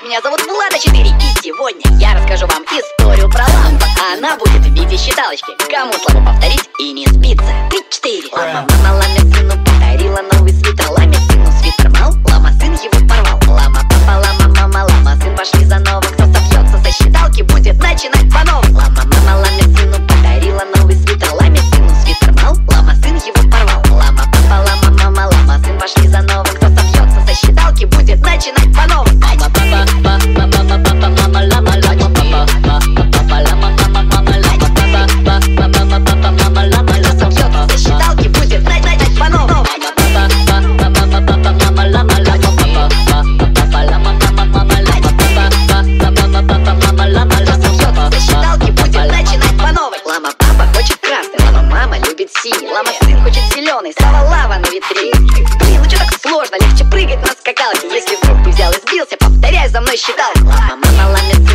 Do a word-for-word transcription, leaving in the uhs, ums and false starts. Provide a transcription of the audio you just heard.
меня зовут Влада четыре, и сегодня я расскажу вам историю про лампу. Она будет в виде считалочки. Кому слабо повторить и не сбиться? Три-четыре. Лама мама ламе сыну подарила новый свитер. Ламе сыну свитер мал, лама сын его порвал. Лама папа, лама мама, лама сын пошли за новым. Кто собьется со считалки, будет начинать по новой. Лама мама ламе сыну подарила новый свитер. Ламе сыну свитер мал, лама сын его порвал. Лама папа, лама мама, лама сын пошли за новым. Кто собьется со считалки, будет начинать по новой. Лама папа, папа, папа, папа, мама, лама, лама, папа, папа, папа, лама, мама, мама, лама, папа, папа, папа, папа, мама, лама, кто собьется со считалки, будет начинать по новой. Лама папа, папа, папа, мама, лама, лама, папа, папа, лама, мама, мама, лама, папа, папа, папа, мама, лама, кто собьется со считалки, будет начинать по новой. Лама папа хочет красный, лама мама любит синий, лама сын хочет зеленый, стала лава на витрине. Блин, ну что так сложно, легче прыгать на скакалке. Если вдруг ты взял и сбился, повторяй за мной считалку. Лама мама ламе